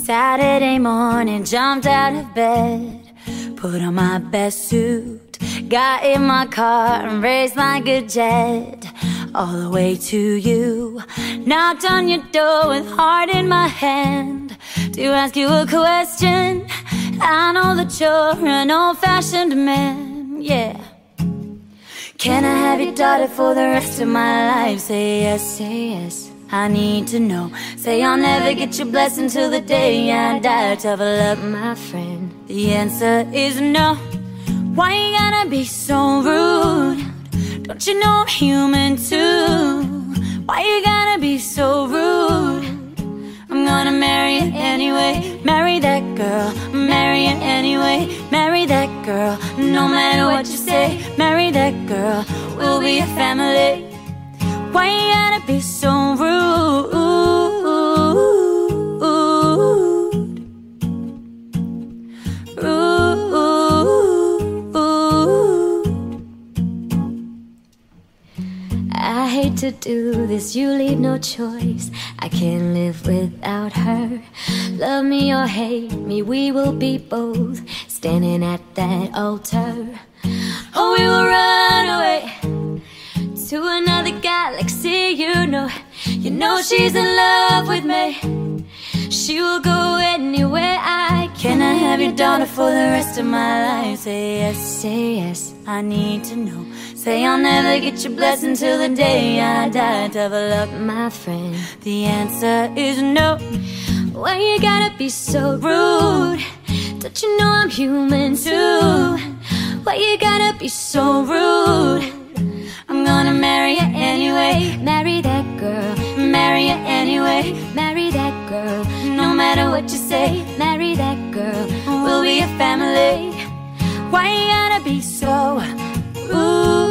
Saturday morning, jumped out of bed, put on my best suit, got in my car and raced like a jet all the way to you. Knocked on your door with heart in my hand to ask you a question. I know that you're an old-fashioned man, yeah. Can I have your daughter for the rest of my life? Say yes, I need to know. Say I'll never get your blessing till the day I die. Tough luck, my friend, the answer is no. Why you gotta be so rude? Don't you know I'm human too? Why you gotta be so rude? I'm gonna marry you anyway. Marry that girl, marry you anyway. Marry that girl, no matter what you say. Marry that girl, we'll be a family. Why you gotta be so rude? I hate to do this, you leave no choice. I can't live without her. Love me or hate me, we will be both standing at that altar. Oh, we will run away to another galaxy, you know she's in love with me. She will go anywhere I can. I have your daughter for the rest of my life. Say yes, I need to know. Say I'll never get your blessing till the day I die. Tough luck, my friend, the answer is no. Why you gotta be so rude? Don't you know I'm human too? Why you gotta be so rude? I'm gonna marry you anyway. Marry that girl, marry you anyway. Marry that girl, no matter what you say. Marry that girl, we'll be a family. Why you gotta be so rude?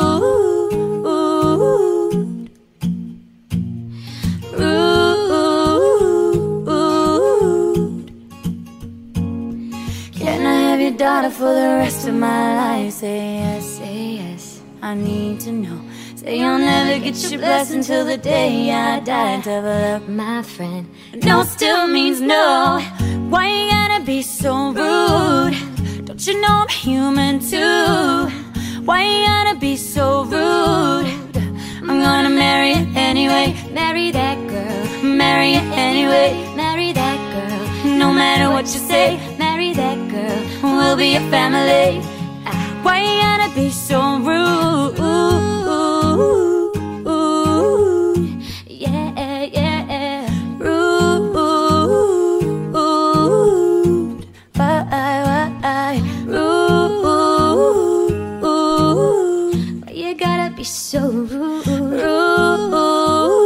Can I have your daughter for the rest of my life? Say yes, I need to know. Say you'll never get your blessing till the day I die. Tough luck, my friend, no still means no. Why you gotta be so rude? Don't you know I'm human too? Why you gotta be so rude? I'm gonna marry you anyway. Marry that girl, marry you anyway. Marry that girl, no matter what you say. Marry that girl, we'll be a family. Why you gotta be so rude? Yeah, rude. Why, rude? Why you gotta be so rude?